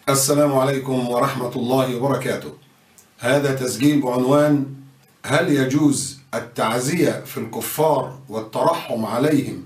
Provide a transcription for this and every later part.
السلام عليكم ورحمة الله وبركاته. هذا تسجيل بعنوان: هل يجوز التعزية في الكفار والترحم عليهم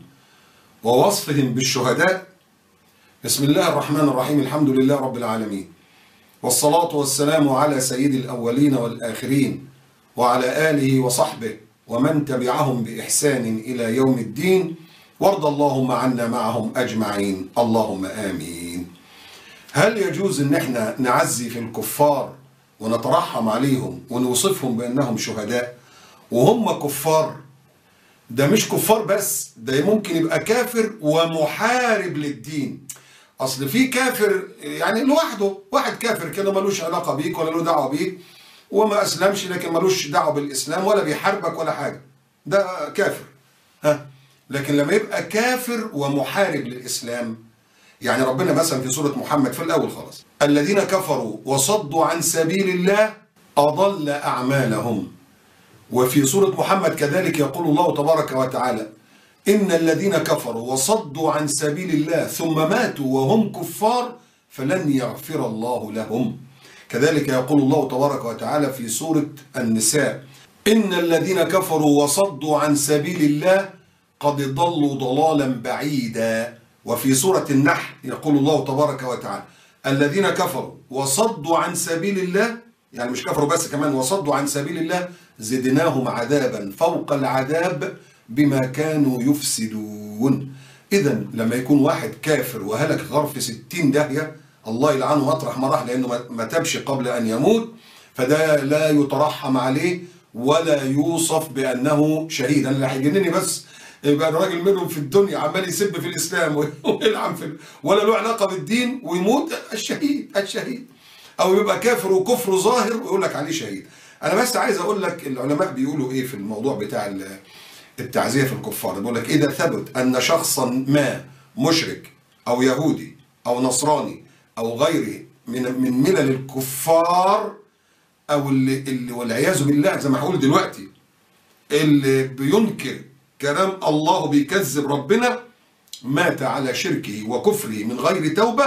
ووصفهم بالشهداء؟ بسم الله الرحمن الرحيم، الحمد لله رب العالمين، والصلاة والسلام على سيد الأولين والآخرين وعلى آله وصحبه ومن تبعهم بإحسان إلى يوم الدين، وارض اللهم عنا معهم أجمعين، اللهم آمين. هل يجوز ان احنا نعزي في الكفار ونترحم عليهم ونوصفهم بانهم شهداء وهم كفار؟ ده مش كفار بس، ده ممكن يبقى كافر ومحارب للدين. اصل في كافر يعني لوحده، واحد كافر كده ملوش علاقة بيك ولا له دعوة بيك وما اسلمش، لكن ملوش دعوة بالاسلام ولا بيحاربك ولا حاجة، ده كافر. لكن لما يبقى كافر ومحارب للاسلام، يعني ربنا مثلا في سورة محمد في الأول خلاص: الذين كفروا وصدوا عن سبيل الله أضل أعمالهم. وفي سورة محمد كذلك يقول الله تبارك وتعالى: إن الذين كفروا وصدوا عن سبيل الله ثم ماتوا وهم كفار فلن يغفر الله لهم. كذلك يقول الله تبارك وتعالى في سورة النساء: إن الذين كفروا وصدوا عن سبيل الله قد ضلوا ضلالا بعيدا. وفي سورة النحل يقول الله تبارك وتعالى: الذين كفروا وصدوا عن سبيل الله، يعني مش كفروا بس، كمان وصدوا عن سبيل الله زدناهم عذابا فوق العذاب بما كانوا يفسدون. إذن لما يكون واحد كافر وهلك غرف 60 داهية، الله يلعنه مطرح ما راح، لأنه ما تبش قبل أن يموت، فده لا يترحم عليه ولا يوصف بأنه شهيد. أنا اللي هيجنني بس يبقى الراجل منهم في الدنيا عمال يسب في الاسلام ويلعن ولا له علاقه بالدين ويموت الشهيد، او يبقى كافر وكفر ظاهر ويقول لك عليه شهيد. انا بس عايز اقول لك العلماء بيقولوا ايه في الموضوع بتاع التعزيه في الكفار. بيقول لك: اذا ثبت ان شخصا ما مشرك او يهودي او نصراني او غيره من ملل الكفار، او اللي والعياذ بالله زي ما هقول دلوقتي اللي بينكر كلام الله بيكذب ربنا، مات على شركه وكفره من غير توبة،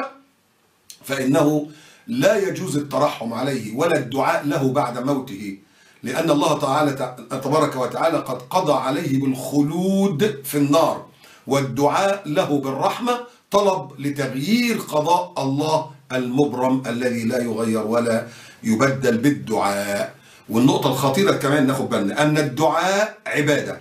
فإنه لا يجوز الترحم عليه ولا الدعاء له بعد موته، لأن الله تعالى تبارك وتعالى قد قضى عليه بالخلود في النار، والدعاء له بالرحمة طلب لتغيير قضاء الله المبرم الذي لا يغير ولا يبدل بالدعاء. والنقطة الخطيرة كمان ناخد بالنا أن الدعاء عبادة.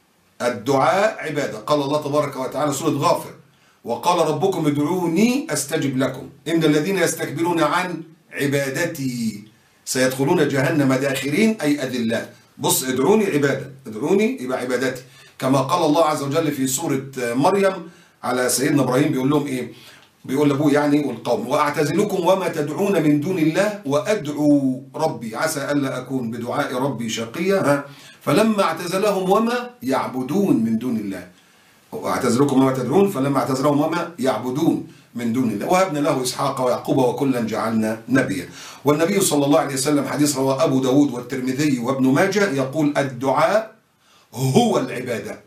الدعاء عبادة. قال الله تبارك وتعالى سورة غافر: وقال ربكم ادعوني أستجب لكم إن الذين يستكبرون عن عبادتي سيدخلون جهنم داخرين، أي أذلاء. بص، ادعوني عبادة، ادعوني يبقى عبادتي، كما قال الله عز وجل في سورة مريم على سيدنا إبراهيم، بيقول لهم إيه؟ بيقول لأبوه يعني والقوم: وأعتزلكم وما تدعون من دون الله وأدعو ربي عسى ألا أكون بدعاء ربي شقيا. فلما اعتزلهم وما يعبدون من دون الله، واعتزلكم وما تدعون فلما اعتزلهم وما يعبدون من دون الله وهبنا له إسحاق ويعقوب وكلا جعلنا نبيا. والنبي صلى الله عليه وسلم حديث رواه أبو داود والترمذي وابن ماجه يقول: الدعاء هو العبادة.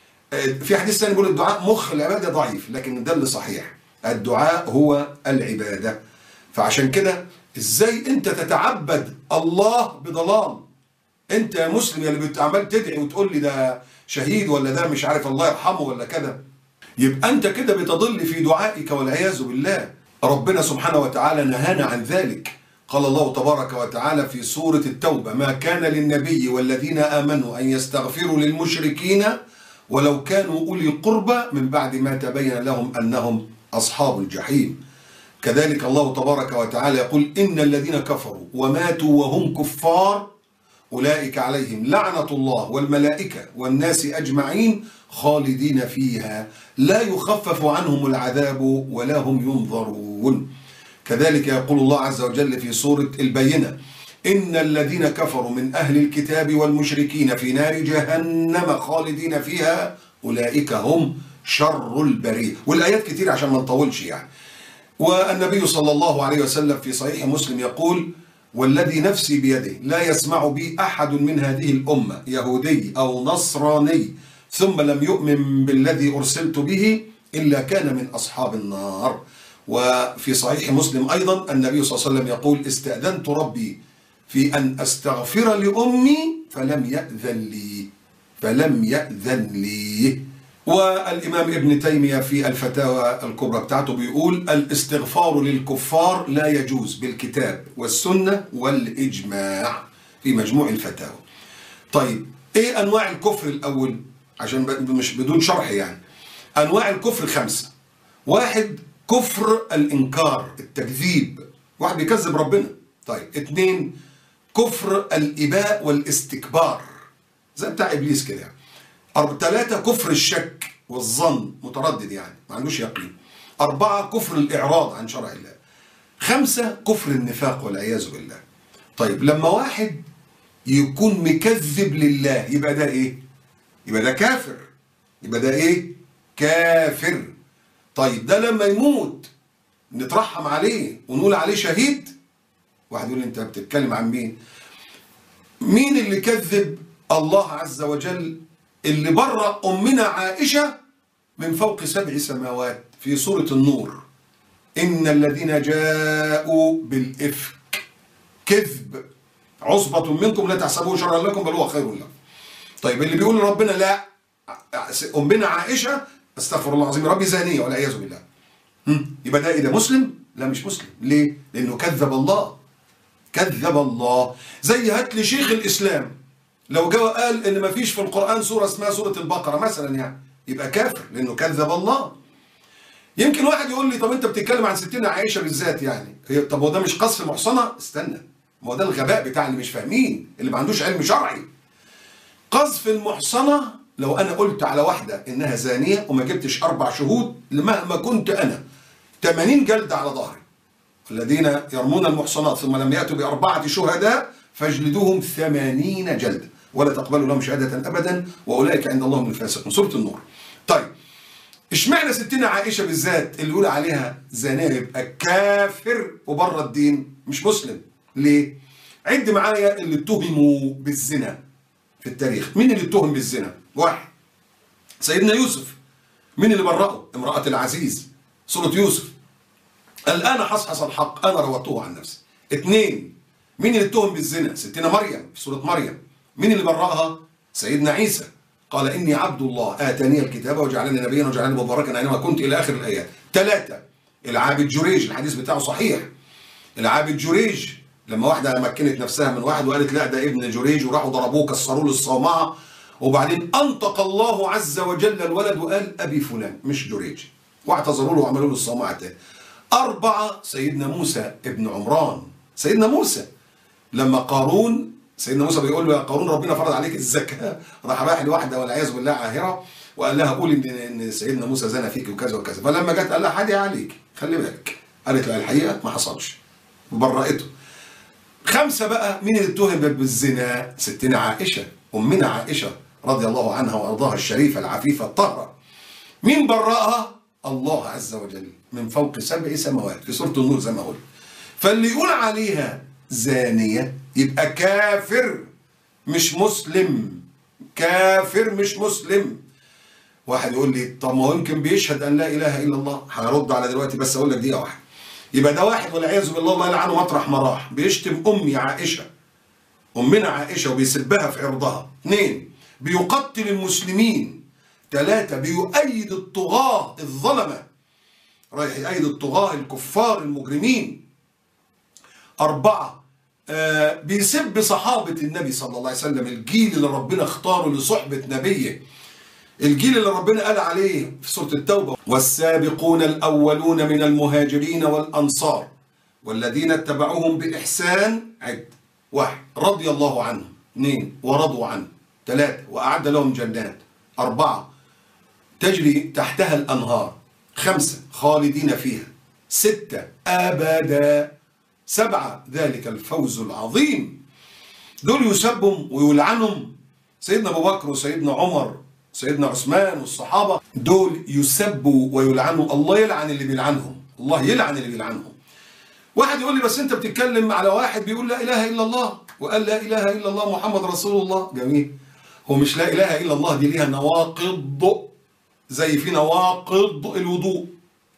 في حديث ثاني بيقول: الدعاء مخ العبادة، ضعيف، لكن ده اللي صحيح، الدعاء هو العبادة. فعشان كده ازاي انت تتعبد الله بضلال؟ انت يا مسلم اللي بتعمل تدعي وتقول لي ده شهيد ولا ده مش عارف الله يرحمه ولا كده، يبقى انت كده بتضل في دعائك والعياذ بالله. ربنا سبحانه وتعالى نهانا عن ذلك. قال الله تبارك وتعالى في سورة التوبة: ما كان للنبي والذين آمنوا أن يستغفروا للمشركين ولو كانوا أولي قربى من بعد ما تبين لهم أنهم أصحاب الجحيم. كذلك الله تبارك وتعالى يقول: إن الذين كفروا وماتوا وهم كفار أولئك عليهم لعنة الله والملائكة والناس أجمعين خالدين فيها لا يخفف عنهم العذاب ولا هم ينظرون. كذلك يقول الله عز وجل في سورة البينة: إن الذين كفروا من أهل الكتاب والمشركين في نار جهنم خالدين فيها أولئك هم شر البرية. والآيات كتير عشان ما نطولش يعني. والنبي صلى الله عليه وسلم في صحيح مسلم يقول: والذي نفسي بيده لا يسمع بي أحد من هذه الأمة يهودي أو نصراني ثم لم يؤمن بالذي أرسلت به إلا كان من أصحاب النار. وفي صحيح مسلم أيضا النبي صلى الله عليه وسلم يقول: استأذنت ربي في أن أستغفر لأمي فلم يأذن لي. والإمام ابن تيمية في الفتاوى الكبرى بتاعته بيقول: الاستغفار للكفار لا يجوز بالكتاب والسنة والإجماع، في مجموع الفتاوى. طيب إيه أنواع الكفر الأول؟ عشان مش بدون شرح يعني. أنواع الكفر 5. 1 كفر الإنكار، التكذيب، واحد بيكذب ربنا. طيب 2 كفر الإباء والاستكبار زي بتاع إبليس كده يعني. 3 كفر الشك والظن، متردد يعني ما عندوش يقين. 4 كفر الإعراض عن شرع الله. 5 كفر النفاق والعياذ بالله. طيب لما واحد يكون مكذب لله يبقى ده إيه؟ يبقى ده كافر. يبقى ده إيه؟ كافر. طيب ده لما يموت نترحم عليه ونقول عليه شهيد؟ واحد يقول لي أنت بتتكلم عن مين؟ مين اللي كذب؟ الله عز وجل اللي برأ أمنا عائشة من فوق 7 سماوات في سورة النور: إن الذين جاءوا بالإفك كذب عصبة منكم لا تحسبوه شرا لكم بل هو خير لكم. طيب اللي بيقول لربنا لا أمنا عائشة استغفر الله العظيم ربي زانية والعياذ بالله، يبقى ده إيه؟ ده مسلم؟ لا مش مسلم. ليه؟ لأنه كذب الله. كذب الله. زي هات لي شيخ الإسلام لو جاء قال ان ما فيش في القرآن سورة اسمها سورة البقرة مثلا يعني، يبقى كافر لانه كذب الله. يمكن واحد يقول لي طب انت بتتكلم عن ستنا عائشة بالذات يعني، طب هو ده مش قذف محصنة؟ استنى، ما هو ده الغباء بتاع اللي مش فاهمين، اللي ما عندوش علم شرعي. قذف المحصنة لو انا قلت على واحدة انها زانية وما جبتش 4 شهود مهما كنت انا 80 جلد على ظهري. الذين يرمون المحصنات ثم لم يأتوا ب4 شهداء فاجلدوهم 80 جلدة ولا تقبلوا لهم شهادة أبدا وأولئك عند الله هم الفاسقون. سورة النور. طيب اشمعنى ستنا عائشة بالذات اللي يقول عليها زانية يبقى كافر وبره الدين مش مسلم؟ ليه؟ عد معايا اللي اتهموا بالزنا في التاريخ. مين اللي اتهم بالزنا؟ 1 سيدنا يوسف. مين اللي برأه؟ امرأة العزيز، سورة يوسف: الآن حصحص الحق أنا روضته عن نفسي. 2 مين اللي اتهم بالزنا؟ ستنا مريم في سورة مريم. مين اللي برأها؟ سيدنا عيسى، قال إني عبد الله آتاني الكتاب وجعلني نبيا وجعلني مباركا أينما كنت إلى آخر الآيات. 3 العابد جريج، الحديث بتاعه صحيح. العابد جريج لما واحدة مكنت نفسها من واحد وقالت لا ده ابن جريج وراحوا ضربوه كسروا له الصومعة، وبعدين أنطق الله عز وجل الولد وقال أبي فلان مش جريج، واعتذروا له وعملوا له الصومعة تاني. 4 سيدنا موسى ابن عمران. سيدنا موسى لما قارون، سيدنا موسى بيقول له يا قارون ربنا فرض عليك الزكاة، راح رايح لواحدة والعياذ بالله عاهرة وقال لها قولي ان سيدنا موسى زنى فيك وكذا وكذا، فلما جت قال لها حدي عليك خلي بالك، قالت له الحقيقة ما حصلش وبرأته. 5 بقى مين اللي اتهم بالزنا؟ ستنا عائشة، أمنا عائشة رضي الله عنها وأرضاها الشريفة العفيفة الطاهرة. مين برأها؟ الله عز وجل من فوق 7 سماوات في سورة النور زي ما قلت. فاللي يقول عليها زانية يبقى كافر مش مسلم. كافر مش مسلم. واحد يقول لي طب ما هو يمكن بيشهد أن لا إله إلا الله. هرد على دلوقتي بس أقول لك دقيقة واحدة. يبقى ده واحد والعياذ بالله الله يلعنه مطرح ما راح بيشتم أمي عائشة، أمنا عائشة، وبيسبها في عرضها. 2 بيقتل المسلمين. 3 بيؤيد الطغاة الظلمة، رايح يؤيد الطغاة الكفار المجرمين. 4 بيسب صحابة النبي صلى الله عليه وسلم، الجيل اللي ربنا اختاره لصحبة نبيه، الجيل اللي ربنا قال عليه في سورة التوبة والسابقون الأولون من المهاجرين والأنصار والذين اتبعوهم بإحسان. عد: 1 رضي الله عنهم. 2 ورضوا عنه. 3 وأعد لهم جنات. 4 تجري تحتها الأنهار. 5 خالدين فيها. 6 أبدا. 7 ذلك الفوز العظيم. دول يسبهم ويلعنهم سيدنا أبو بكر وسيدنا عمر سيدنا عثمان والصحابة، دول يسبوا ويلعنوا. الله يلعن اللي بيلعنهم، الله يلعن اللي بيلعنهم. واحد يقول لي بس انت بتتكلم على واحد بيقول لا اله الا الله وقال لا اله الا الله محمد رسول الله. جميل. هو مش لا اله الا الله دي ليها نواقض زي في نواقض الوضوء،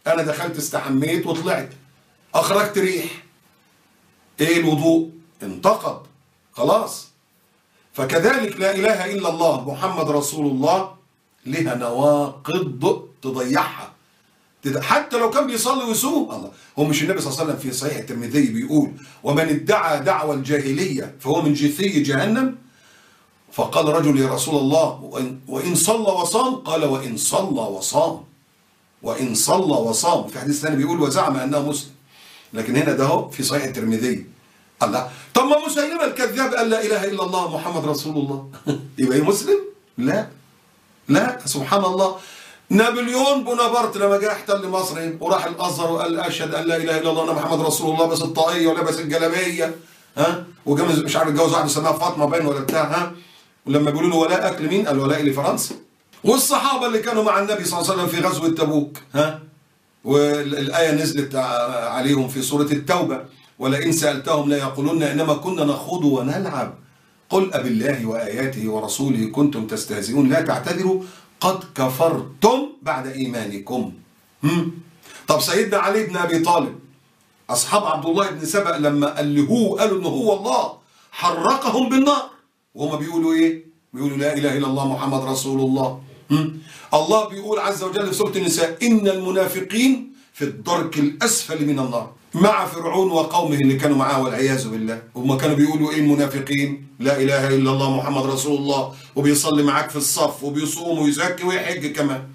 أنا دخلت استحميت وطلعت أخرجت ريح، إيه الوضوء؟ انتقض خلاص. فكذلك لا إله إلا الله محمد رسول الله لها نواقض تضيعها، حتى لو كان بيصلي ويصوم. الله، هو مش النبي صلى الله عليه وسلم في صحيح الترمذي بيقول ومن ادعى دعوى الجاهلية فهو من جثي جهنم؟ فقال رجل يا رسول الله وإن صلى وصام؟ قال وإن صلى وصام، وإن صلى وصام. في حديث ثاني بيقول وزعم أنه مسلم، لكن هنا ده هو في صحيح الترمذي. الله، طب ما مسيلمة الكذاب قال لا إله إلا الله محمد رسول الله يبقى مسلم؟ لا لا، سبحان الله. نابليون بونابرت لما جاء احتل مصر وراح الازهر وقال اشهد ان لا اله الا الله ان محمد رسول الله، بس الطاقيه ولبس الجلابيه، ها، وجوز مش عارف اتجوز واحده اسمها فاطمه باين ولا بتاع، ها، ولما بيقولوا له ولاء اكل مين؟ قال ولاء لفرنسا. والصحابه اللي كانوا مع النبي صلى الله عليه وسلم في غزوه تبوك، ها، والايه نزلت عليهم في سوره التوبه ولئن سالتهم لا يقولون انما كنا نخوض ونلعب قل أبالله وآياته ورسوله كنتم تستهزئون لا تعتذروا قد كفرتم بعد إيمانكم. طب سيدنا علي بن أبي طالب أصحاب عبد الله بن سبأ لما قالوا إنه هو الله حرقهم بالنار، وهم بيقولوا إيه؟ بيقولوا لا إله إلا الله محمد رسول الله. الله بيقول عز وجل في سورة النساء إن المنافقين في الدرك الأسفل من النار، مع فرعون وقومه اللي كانوا معاه والعياذ بالله. هم كانوا بيقولوا ايه المنافقين؟ لا اله الا الله محمد رسول الله، وبيصلي معاك في الصف وبيصوم ويزكي ويحج كمان.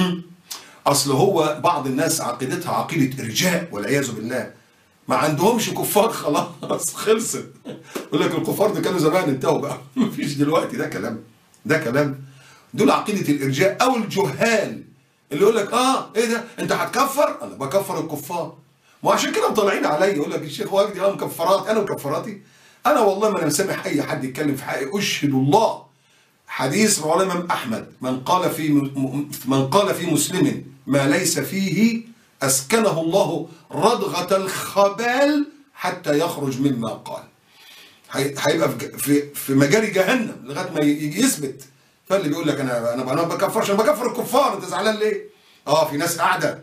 اصل هو بعض الناس عقيدتها عقيده ارجاء والعياذ بالله، ما عندهمش كفار خلاص خلصت. يقول لك الكفار ده كانوا زمان انتهوا بقى مفيش دلوقتي. ده كلام دول عقيده الارجاء او الجهال اللي يقول لك ايه ده انت هتكفر؟ انا بكفر الكفار. وعشان كده مطلعين عليا يقول لك الشيخ وجدي مكفرات. انا مكفراتي؟ انا والله ما انا مسامح اي حد يتكلم في حقي، اشهد الله. حديث رواه الامام احمد من قال في مسلم ما ليس فيه اسكنه الله ردغة الخبال حتى يخرج مما قال. هيبقى في مجاري جهنم لغايه ما يجي يثبت. فاللي بيقول لك انا ما بكفرش، انا بكفر الكفار، انت زعلان ليه؟ في ناس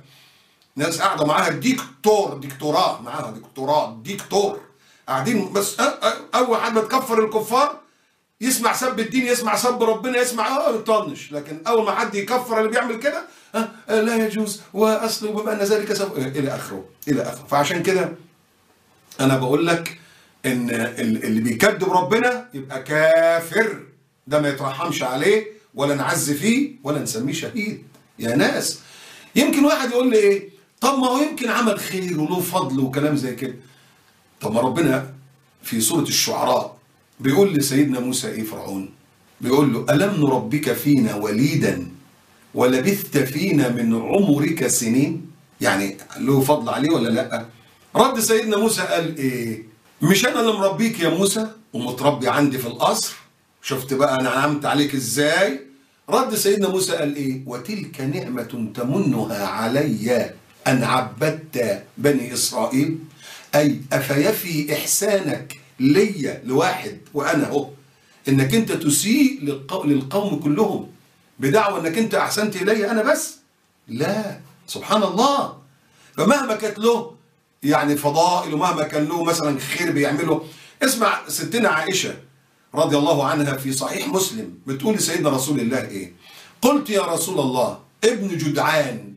قاعده معاها دكتوراه معاها دكتور قاعدين بس اول حد ما تكفر الكفار يسمع سب الدين، يسمع سب ربنا، يسمع يطنش. لكن اول ما حد يكفر اللي بيعمل كده لا يجوز واصل وبما ان ذلك سب الى اخره. فعشان كده انا بقول لك ان اللي بيكذب ربنا يبقى كافر، ده ما يترحمش عليه ولا نعز فيه ولا نسميه شهيد. يا ناس يمكن واحد يقول لي ايه، طب ما هو يمكن عمل خير وله فضل وكلام زي كده. طب ما ربنا في سورة الشعراء بيقول لسيدنا موسى ايه فرعون؟ بيقول له ألم نربك فينا وليدا ولبثت فينا من عمرك سنين؟ يعني له فضل عليه ولا لا؟ رد سيدنا موسى قال ايه؟ مش انا اللي مربيك يا موسى ومتربي عندي في القصر؟ شفت بقى انا نعمت عليك ازاي؟ رد سيدنا موسى قال ايه؟ وتلك نعمة تمنها علي أن عبدت بني إسرائيل؟ أي أفيفي إحسانك ليا لواحد وأنا هو إنك أنت تسيء للقوم كلهم بدعوى إنك أنت أحسنت إلي أنا بس؟ لا، سبحان الله. فمهما كانت له يعني فضائل ومهما كان له مثلا خير بيعمله، اسمع ستنا عائشة رضي الله عنها في صحيح مسلم بتقول لسيدنا رسول الله ايه؟ قلت يا رسول الله ابن جدعان.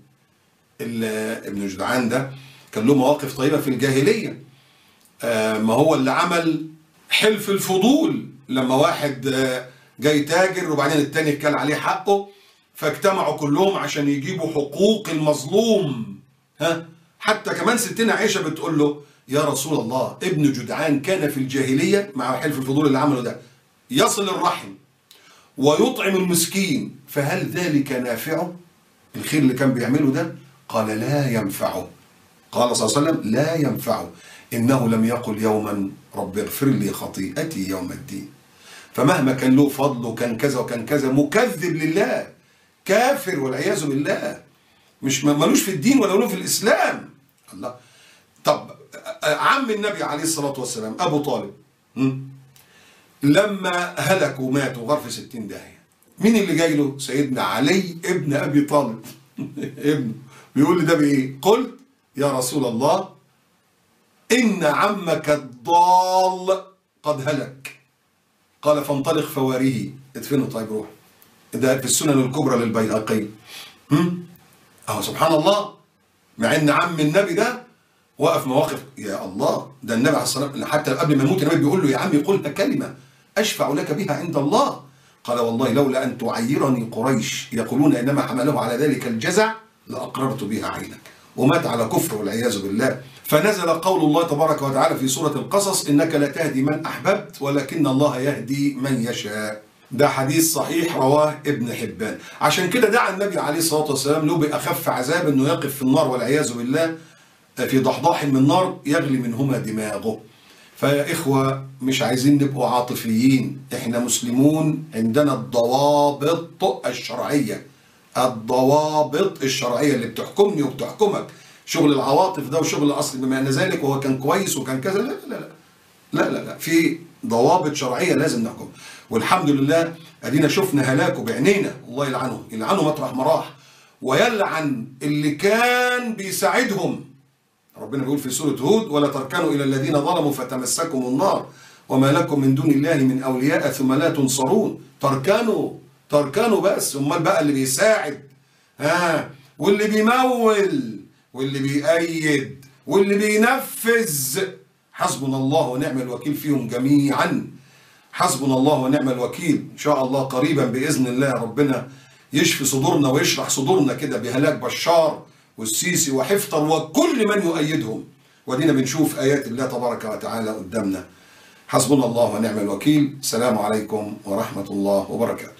ابن جدعان ده كان له مواقف طيبة في الجاهلية. ما هو اللي عمل حلف الفضول لما واحد جاي تاجر وبعدين التاني كان عليه حقه، فاجتمعوا كلهم عشان يجيبوا حقوق المظلوم. حتى كمان ستنا عائشة بتقول له يا رسول الله ابن جدعان كان في الجاهلية مع حلف الفضول اللي عمله ده يصل الرحم ويطعم المسكين، فهل ذلك نافعه؟ الخير اللي كان بيعمله ده؟ قال لا ينفعه. قال صلى الله عليه وسلم لا ينفعه، إنه لم يقل يوما رب اغفر لي خطيئتي يوم الدين. فمهما كان له فضل وكان كذا وكان كذا، مكذب لله، كافر والعياذ بالله، مش ملوش في الدين ولا له في الإسلام. الله. طب عم النبي عليه الصلاة والسلام أبو طالب لما هلك ومات وغرف 60 داهية، مين اللي جاي له؟ سيدنا علي ابن أبي طالب ابنه بيقول لي ده بإيه؟ قلت يا رسول الله إن عمك الضال قد هلك. قال فانطلق فواريه. ادفنه طيب روح. ده في السنن الكبرى للبيهقي. أهو سبحان الله، مع إن عم النبي ده وقف مواقف يا الله. ده النبي عليه الصلاة والسلام حتى قبل ما يموت النبي بيقول له يا عمي قلت كلمة أشفع لك بها عند الله. قال والله لولا أن تعيرني قريش يقولون إنما حمله على ذلك الجزع لأقررت بها عينك. ومات على كفر والعياذ بالله. فنزل قول الله تبارك وتعالى في سورة القصص إنك لا تهدي من أحببت ولكن الله يهدي من يشاء. ده حديث صحيح رواه ابن حبان. عشان كده دعا النبي عليه الصلاة والسلام له بأخف عذاب إنه يقف في النار والعياذ بالله في ضحضاح من نار يغلي منهما دماغه. فيا إخوة مش عايزين نبقوا عاطفيين، إحنا مسلمون عندنا الضوابط الشرعية، الضوابط الشرعية اللي بتحكمني وبتحكمك. شغل العواطف ده وشغل الأصل بما أن ذلك وهو كان كويس وكان كذا، لا لا لا لا لا لا، في ضوابط شرعية لازم نحكم. والحمد لله أدينا شفنا هلاكه بعينينا، الله يلعنه، يلعنه مطرح ما راح ويلعن اللي كان بيساعدهم. ربنا بيقول في سورة هود ولا تركنوا إلى الذين ظلموا فتمسكم النار وما لكم من دون الله من أولياء ثم لا تنصرون. تركنوا بس، امال بقى اللي بيساعد واللي بيمول واللي بيأيد واللي بينفذ، حسبنا الله ونعم الوكيل فيهم جميعا. حسبنا الله ونعم الوكيل. إن شاء الله قريبا بإذن الله ربنا يشفي صدورنا ويشرح صدورنا كده بهلاك بشار والسيسي وحفتر وكل من يؤيدهم، ودينا بنشوف آيات الله تبارك وتعالى قدامنا. حسبنا الله ونعم الوكيل. السلام عليكم ورحمة الله وبركاته.